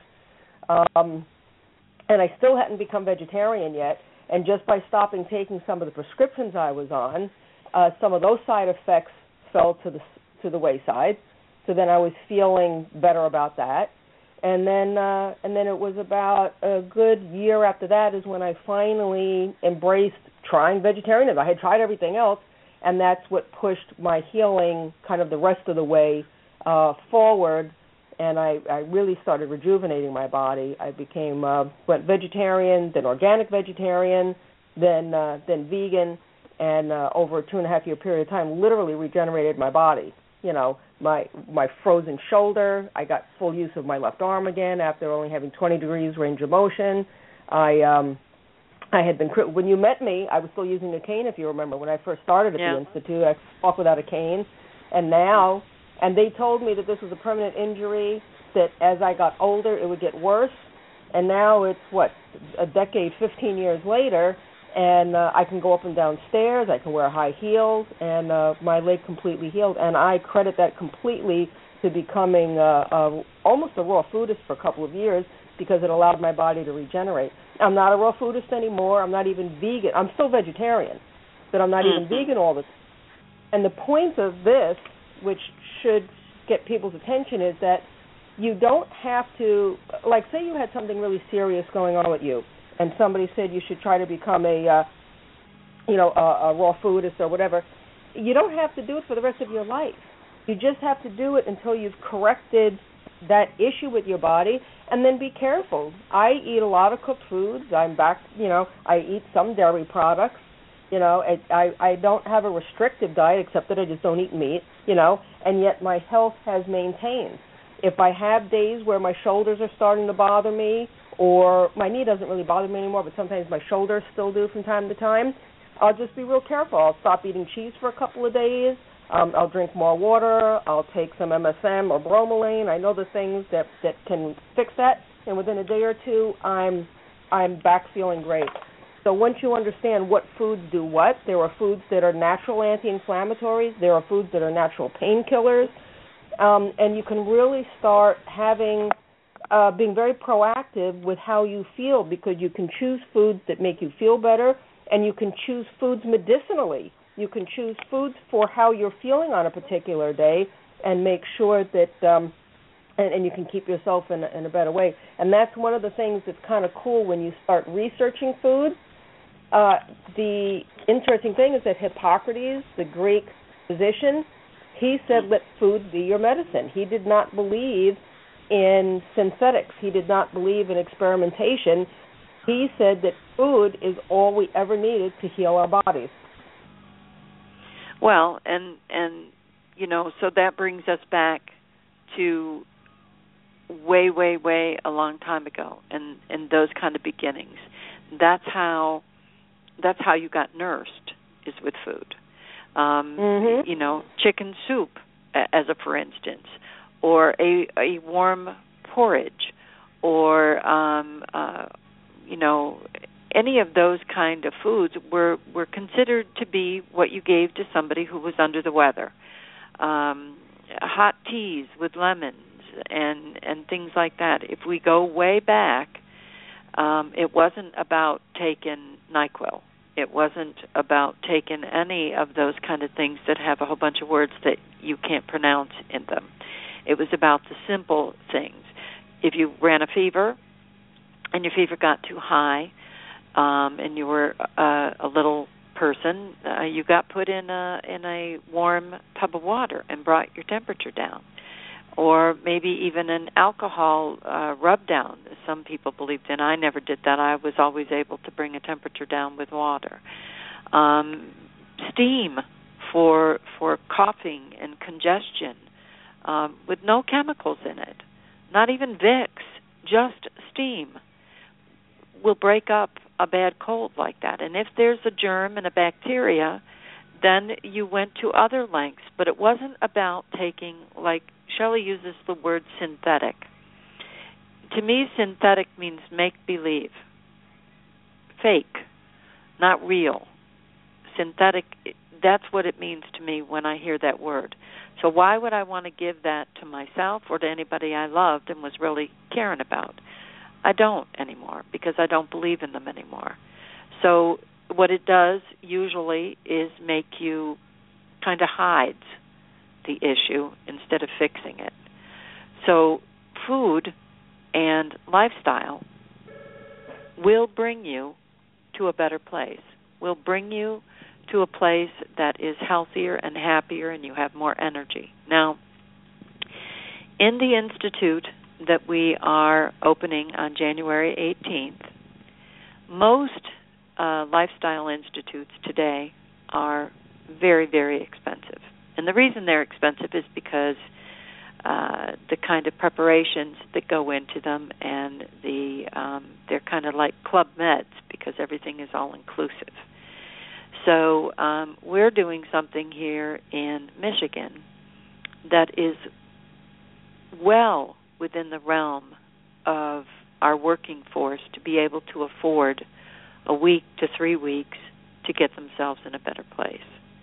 Um, and I still hadn't become vegetarian yet. And just by stopping taking some of the prescriptions I was on, uh, some of those side effects fell to the to the wayside. So then I was feeling better about that. And then uh, and then it was about a good year after that is when I finally embraced trying vegetarianism. I had tried everything else, and that's what pushed my healing kind of the rest of the way uh, forward. And I, I really started rejuvenating my body. I became uh, went vegetarian, then organic vegetarian, then uh, then vegan, and uh, over a two and a half year period of time, literally regenerated my body. You know, my my frozen shoulder. I got full use of my left arm again after only having twenty degrees range of motion. I um, I had been when you met me, I was still using a cane. If you remember, when I first started at yeah. the institute, I walked without a cane, and now. And they told me that this was a permanent injury, that as I got older it would get worse. And now it's, what, a decade, fifteen years later, and uh, I can go up and down stairs, I can wear high heels, and uh, my leg completely healed. And I credit that completely to becoming uh, uh, almost a raw foodist for a couple of years because it allowed my body to regenerate. I'm not a raw foodist anymore. I'm not even vegan. I'm still vegetarian, but I'm not mm-hmm. even vegan all the time. And the point of this, which should get people's attention, is that you don't have to, like, say you had something really serious going on with you, and somebody said you should try to become a, uh, you know, a, a raw foodist or whatever. You don't have to do it for the rest of your life. You just have to do it until you've corrected that issue with your body, and then be careful. I eat a lot of cooked foods. I'm back, you know, I eat some dairy products. You know, I I don't have a restrictive diet except that I just don't eat meat, you know, and yet my health has maintained. If I have days where my shoulders are starting to bother me, or my knee doesn't really bother me anymore, but sometimes my shoulders still do from time to time, I'll just be real careful. I'll stop eating cheese for a couple of days. Um, I'll drink more water. I'll take some M S M or bromelain. I know the things that, that can fix that, and within a day or two, I'm I'm back feeling great. So once you understand what foods do what, there are foods that are natural anti-inflammatories, there are foods that are natural painkillers, um, and you can really start having, uh, being very proactive with how you feel, because you can choose foods that make you feel better, and you can choose foods medicinally. You can choose foods for how you're feeling on a particular day, and make sure that, um, and, and you can keep yourself in a, in a better way. And that's one of the things that's kind of cool when you start researching food. Uh, the interesting thing is that Hippocrates, the Greek physician, he said, let food be your medicine. He did not believe in synthetics. He did not believe in experimentation. He said that food is all we ever needed to heal our bodies. Well, and, and you know, so that brings us back to way, way, way a long time ago, and, and those kind of beginnings. That's how... That's how you got nursed, is with food. Um, mm-hmm. You know, chicken soup, as a for instance, or a, a warm porridge, or, um, uh, you know, any of those kind of foods were, were considered to be what you gave to somebody who was under the weather. Um, hot teas with lemons and, and things like that. If we go way back, um, it wasn't about taking NyQuil. It wasn't about taking any of those kind of things that have a whole bunch of words that you can't pronounce in them. It was about the simple things. If you ran a fever and your fever got too high, um, and you were uh, a little person, uh, you got put in a in a warm tub of water and brought your temperature down. Or maybe even an alcohol uh, rub down, as some people believed in. I never did that. I was always able to bring a temperature down with water. Um, steam for for coughing and congestion, um, with no chemicals in it, not even Vicks, just steam, will break up a bad cold like that. And if there's a germ and a bacteria, then you went to other lengths. But it wasn't about taking, like Shelley uses the word synthetic. To me, synthetic means make-believe, fake, not real. Synthetic, that's what it means to me when I hear that word. So why would I want to give that to myself or to anybody I loved and was really caring about? I don't anymore because I don't believe in them anymore. So what it does usually is make you kind of hides the issue instead of fixing it. So food and lifestyle will bring you to a better place, will bring you to a place that is healthier and happier and you have more energy. Now, in the Institute that we are opening on January eighteenth, most uh, lifestyle institutes today are very, very expensive. And the reason they're expensive is because uh, the kind of preparations that go into them, and the um, they're kind of like Club Meds because everything is all inclusive. So um, we're doing something here in Michigan that is well within the realm of our working force to be able to afford a week to three weeks to get themselves in a better place.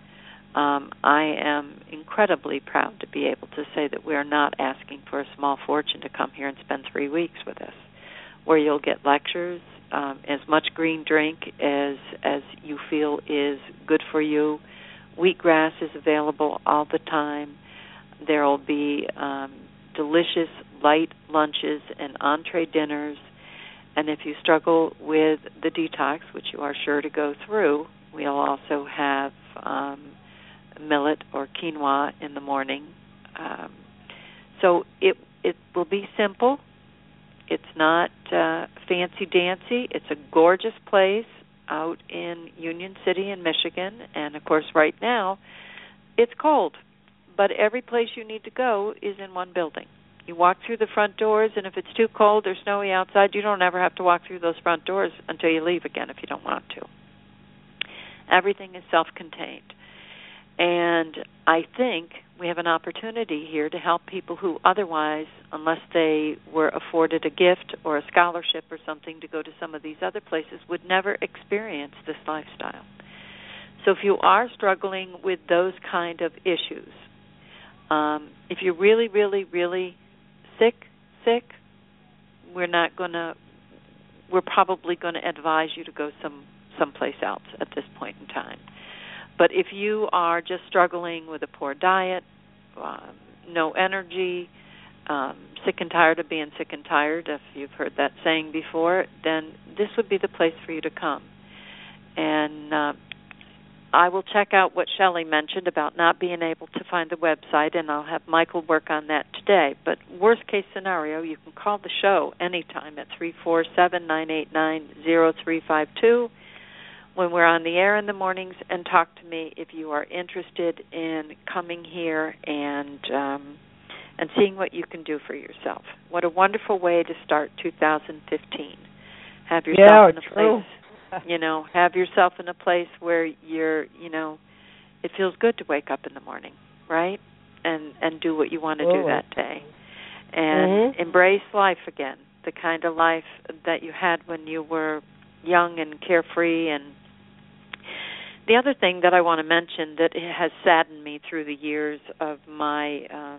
Um, I am incredibly proud to be able to say that we are not asking for a small fortune to come here and spend three weeks with us, where you'll get lectures, um, as much green drink as as you feel is good for you. Wheatgrass is available all the time. There will be um, delicious light lunches and entree dinners. And if you struggle with the detox, which you are sure to go through, we'll also have um, millet or quinoa in the morning. Um, so it it will be simple. It's not uh, fancy-dancy. It's a gorgeous place out in Union City in Michigan. And, of course, right now it's cold. But every place you need to go is in one building. You walk through the front doors, and if it's too cold or snowy outside, you don't ever have to walk through those front doors until you leave again if you don't want to. Everything is self-contained. And I think we have an opportunity here to help people who otherwise, unless they were afforded a gift or a scholarship or something to go to some of these other places, would never experience this lifestyle. So if you are struggling with those kind of issues, um, if you're really, really, really sick, sick, we're not going to, we're probably going to advise you to go some someplace else at this point in time. But if you are just struggling with a poor diet, um, no energy, um, sick and tired of being sick and tired, if you've heard that saying before, then this would be the place for you to come. And uh, I will check out what Shelley mentioned about not being able to find the website, and I'll have Michael work on that today. But worst case scenario, you can call the show anytime at three four seven, nine eight nine, zero three five two. When we're on the air in the mornings, and talk to me if you are interested in coming here and um, and seeing what you can do for yourself. What a wonderful way to start two thousand fifteen. Have yourself yeah, in a true. place, you know, have yourself in a place where you're, you know, it feels good to wake up in the morning, right? And and do what you want to oh. do that day, and mm-hmm. embrace life again, the kind of life that you had when you were young and carefree. And the other thing that I want to mention that has saddened me through the years of my um,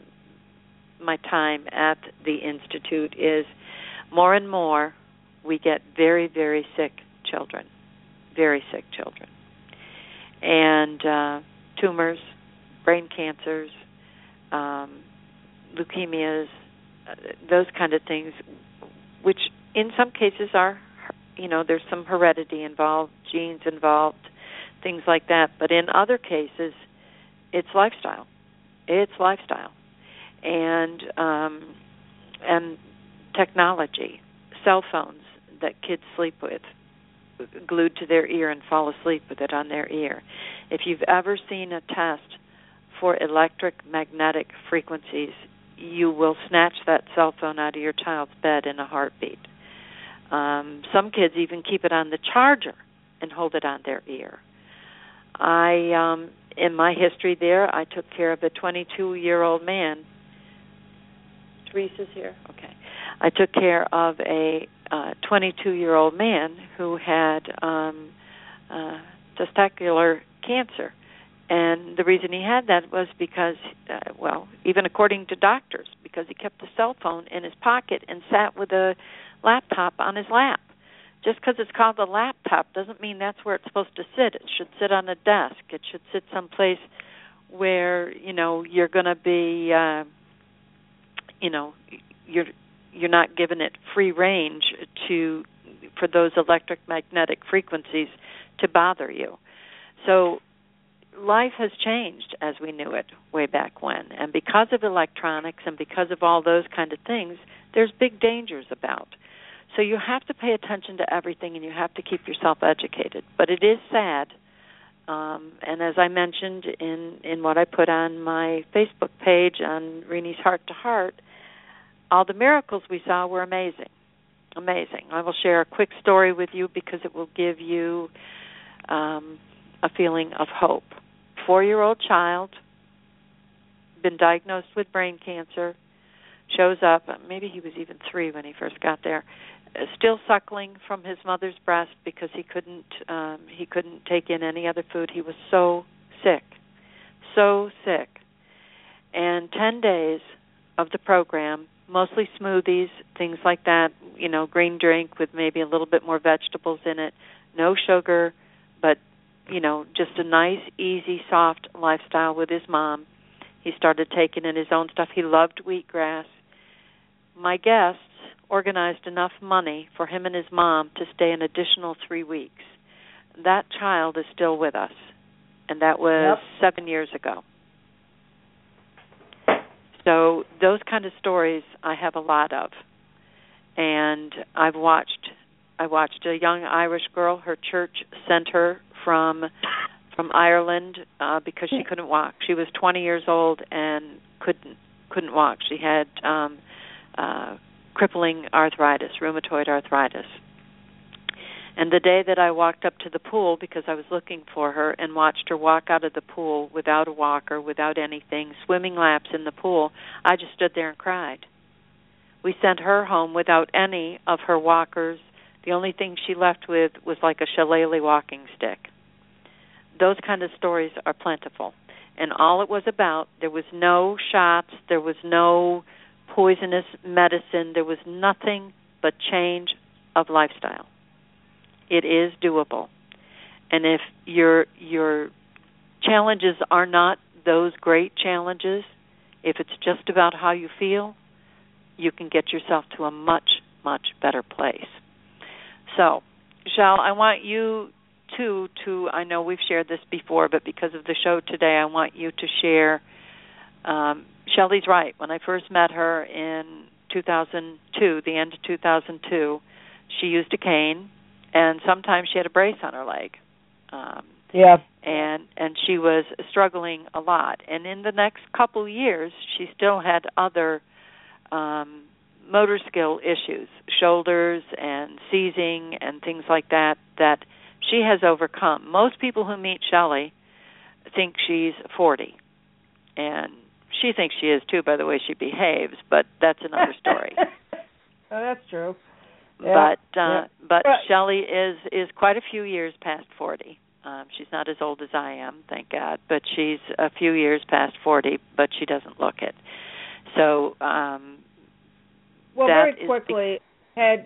my time at the Institute is more and more we get very, very sick children, very sick children, and uh, tumors, brain cancers, um, leukemias, uh, those kind of things, which in some cases are, you know, there's some heredity involved, genes involved, things like that. But in other cases, it's lifestyle. It's lifestyle. And um, and technology, cell phones that kids sleep with, glued to their ear and fall asleep with it on their ear. If you've ever seen a test for electromagnetic frequencies, you will snatch that cell phone out of your child's bed in a heartbeat. Um, some kids even keep it on the charger and hold it on their ear. I, um, in my history there, I took care of a twenty-two-year-old man. Teresa's here? Okay. I took care of a uh, twenty-two-year-old man who had um, uh, testicular cancer. And the reason he had that was because, uh, well, even according to doctors, because he kept the cell phone in his pocket and sat with a laptop on his lap. Just because it's called a laptop doesn't mean that's where it's supposed to sit. It should sit on a desk. It should sit someplace where, you know, you're going to be, uh, you know, you're you're not giving it free range to for those electromagnetic frequencies to bother you. So life has changed as we knew it way back when. And because of electronics and because of all those kind of things, there's big dangers about. So you have to pay attention to everything, and you have to keep yourself educated. But it is sad, um, and as I mentioned in, in what I put on my Facebook page on Renee's Heart to Heart, all the miracles we saw were amazing, amazing. I will share a quick story with you because it will give you um, a feeling of hope. Four-year-old child, been diagnosed with brain cancer, shows up, maybe he was even three when he first got there, still suckling from his mother's breast because he couldn't um, he couldn't take in any other food. He was so sick, so sick. And ten days of the program, mostly smoothies, things like that, you know, green drink with maybe a little bit more vegetables in it, no sugar, but, you know, just a nice, easy, soft lifestyle with his mom. He started taking in his own stuff. He loved wheatgrass. My guests organized enough money for him and his mom to stay an additional three weeks. That child is still with us, and that was yep. seven years ago. So those kind of stories I have a lot of, and I've watched. I watched a young Irish girl. Her church sent her from from Ireland uh, because she couldn't walk. She was twenty years old and couldn't couldn't walk. She had um, uh, crippling arthritis, rheumatoid arthritis. And the day that I walked up to the pool because I was looking for her and watched her walk out of the pool without a walker, without anything, swimming laps in the pool, I just stood there and cried. We sent her home without any of her walkers. The only thing she left with was like a shillelagh walking stick. Those kind of stories are plentiful. And all it was about, there was no shots, there was no poisonous medicine, there was nothing but change of lifestyle. It is doable. And if your your challenges are not those great challenges, if it's just about how you feel, you can get yourself to a much, much better place. So, Shell, I want you too to, I know we've shared this before, but because of the show today, I want you to share. Um, Shelley's right. When I first met her in two thousand two, the end of two thousand two, she used a cane, and sometimes she had a brace on her leg. Um, yeah. And and she was struggling a lot. And in the next couple years, she still had other um, motor skill issues, shoulders and seizing and things like that, that she has overcome. Most people who meet Shelley think she's forty. And she thinks she is, too, by the way she behaves, but that's another story. Oh, that's true. Yeah, but uh, yeah. but Right. Shelley is, is quite a few years past forty. Um, she's not as old as I am, thank God, but she's a few years past forty, but she doesn't look it. So, um, well, that very quickly, had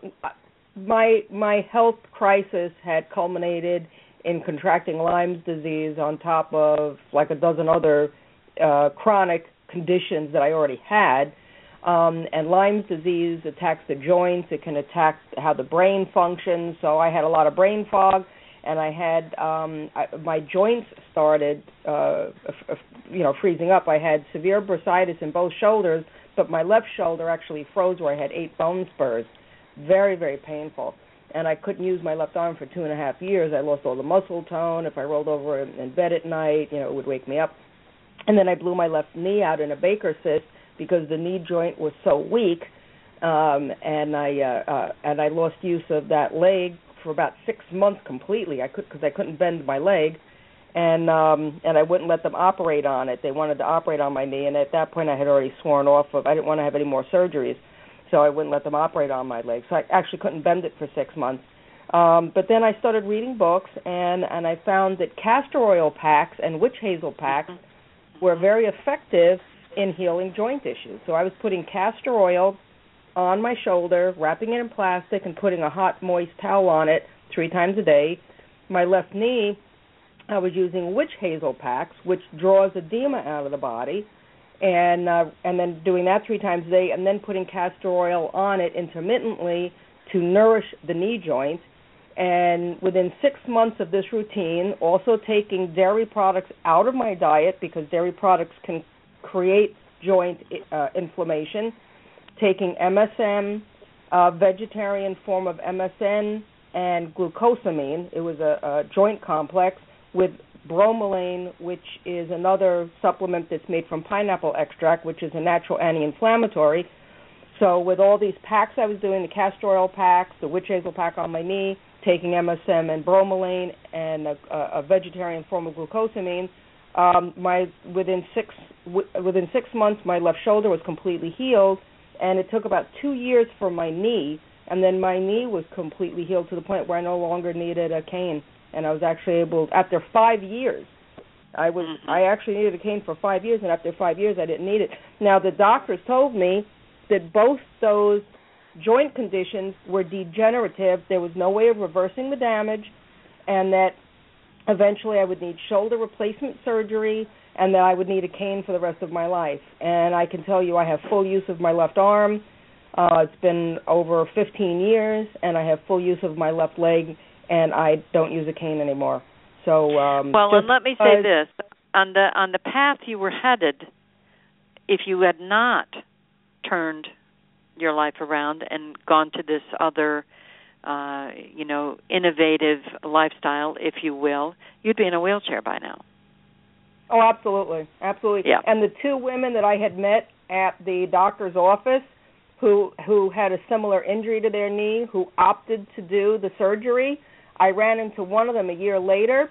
my my health crisis had culminated in contracting Lyme's disease on top of like a dozen other uh, chronic conditions that I already had. Um, and Lyme's disease attacks the joints. It can attack how the brain functions. So I had a lot of brain fog, and I had um, I, my joints started, uh, f- f- you know, freezing up. I had severe bursitis in both shoulders, but my left shoulder actually froze where I had eight bone spurs. Very, very painful. And I couldn't use my left arm for two and a half years. I lost all the muscle tone. If I rolled over in bed at night, you know, it would wake me up. And then I blew my left knee out in a Baker cyst because the knee joint was so weak um, and I uh, uh, and I lost use of that leg for about six months completely. I could because I couldn't bend my leg, and um, and I wouldn't let them operate on it. They wanted to operate on my knee, and at that point I had already sworn off of. I didn't want to have any more surgeries, so I wouldn't let them operate on my leg. So I actually couldn't bend it for six months. Um, but then I started reading books, and, and I found that castor oil packs and witch hazel packs were very effective in healing joint issues. So I was putting castor oil on my shoulder, wrapping it in plastic, and putting a hot, moist towel on it three times a day. My left knee, I was using witch hazel packs, which draws edema out of the body, and uh, and then doing that three times a day, and then putting castor oil on it intermittently to nourish the knee joint. And within six months of this routine, also taking dairy products out of my diet because dairy products can create joint uh, inflammation, taking M S M, a vegetarian form of M S M, and glucosamine. It was a, a joint complex with bromelain, which is another supplement that's made from pineapple extract, which is a natural anti-inflammatory. So with all these packs I was doing, the castor oil packs, the witch hazel pack on my knee, taking M S M and bromelain, and a, a vegetarian form of glucosamine, um, my within six w- within six months my left shoulder was completely healed, and it took about two years for my knee, and then my knee was completely healed to the point where I no longer needed a cane, and I was actually able, after five years, I was mm-hmm. I actually needed a cane for five years, and after five years I didn't need it. Now the doctors told me that both those joint conditions were degenerative. There was no way of reversing the damage, and that eventually I would need shoulder replacement surgery, and that I would need a cane for the rest of my life. And I can tell you I have full use of my left arm. Uh, it's been over fifteen years, and I have full use of my left leg, and I don't use a cane anymore. So um, well, and let me say uh, this: on the on the path you were headed, if you had not turned your life around and gone to this other, uh, you know, innovative lifestyle, if you will, you'd be in a wheelchair by now. Oh, absolutely, absolutely. Yeah. And the two women that I had met at the doctor's office who who had a similar injury to their knee, who opted to do the surgery, I ran into one of them a year later,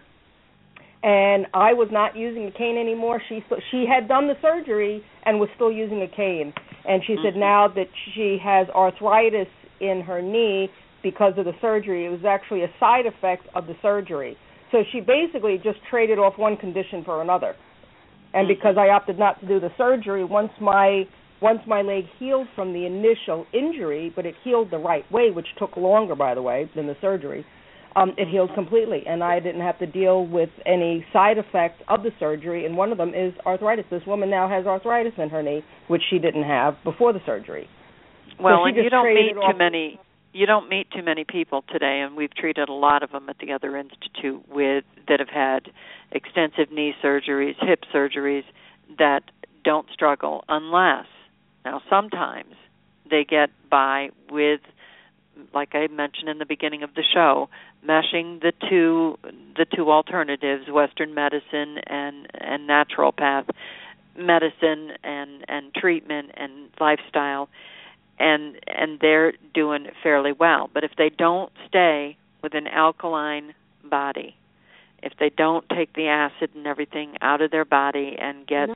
and I was not using a cane anymore. She she had done the surgery and was still using a cane. And she said now that she has arthritis in her knee because of the surgery, it was actually a side effect of the surgery. So she basically just traded off one condition for another. And because I opted not to do the surgery, once my once my leg healed from the initial injury, but it healed the right way, which took longer, by the way, than the surgery, um, it healed completely. And I didn't have to deal with any side effects of the surgery, and one of them is arthritis. This woman now has arthritis in her knee, which she didn't have before the surgery. Well, so and you don't meet off- too many you don't meet too many people today, and we've treated a lot of them at the other institute with that have had extensive knee surgeries, hip surgeries that don't struggle unless, now sometimes they get by with, like I mentioned in the beginning of the show, meshing the two the two alternatives, Western medicine and, and naturopath medicine and, and treatment and lifestyle, and and they're doing fairly well. But if they don't stay with an alkaline body, if they don't take the acid and everything out of their body and get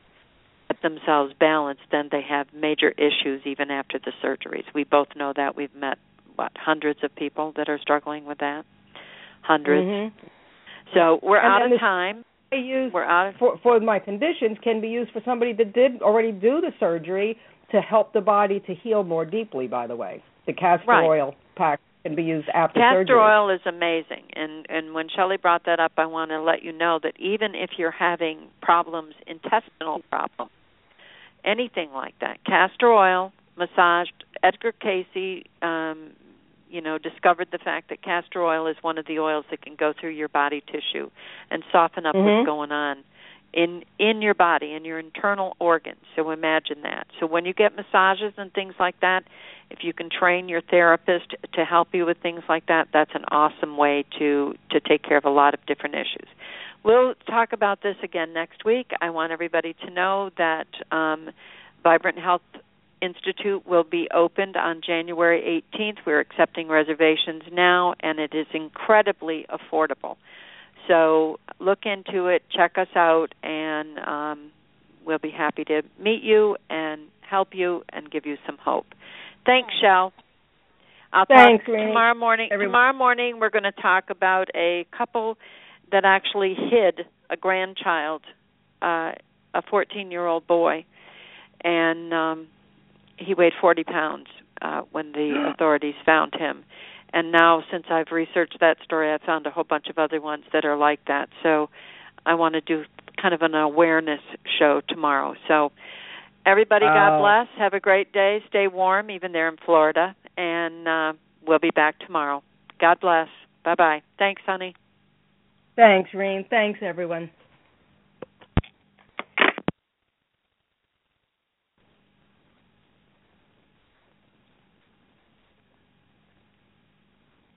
get themselves balanced, then they have major issues even after the surgeries. We both know that. We've met what, hundreds of people that are struggling with that? Hundreds. Mm-hmm. So we're and, out and of time. They use we're out of for, for my conditions can be used for somebody that did already do the surgery to help the body to heal more deeply, by the way. The castor right. oil pack can be used after castor surgery. Castor oil is amazing. And, and when Shelley brought that up, I want to let you know that even if you're having problems, intestinal problems, anything like that, castor oil, massaged, Edgar Cayce, um, you know, discovered the fact that castor oil is one of the oils that can go through your body tissue and soften up mm-hmm. what's going on in in your body, in your internal organs. So imagine that. So when you get massages and things like that, if you can train your therapist to help you with things like that, that's an awesome way to, to take care of a lot of different issues. We'll talk about this again next week. I want everybody to know that um, Vibrant Health Institute will be opened on January eighteenth. We're accepting reservations now, and it is incredibly affordable. So look into it, check us out, and um, we'll be happy to meet you and help you and give you some hope. Thanks, Shel. I'll Thanks, talk Rini. tomorrow morning. Everyone. Tomorrow morning we're going to talk about a couple that actually hid a grandchild, uh, a fourteen-year-old boy, and um, he weighed forty pounds uh, when the authorities found him. And now, since I've researched that story, I've found a whole bunch of other ones that are like that. So I want to do kind of an awareness show tomorrow. So everybody, God Oh. bless. Have a great day. Stay warm, even there in Florida. And uh, we'll be back tomorrow. God bless. Bye-bye. Thanks, honey. Thanks, Reen. Thanks, everyone.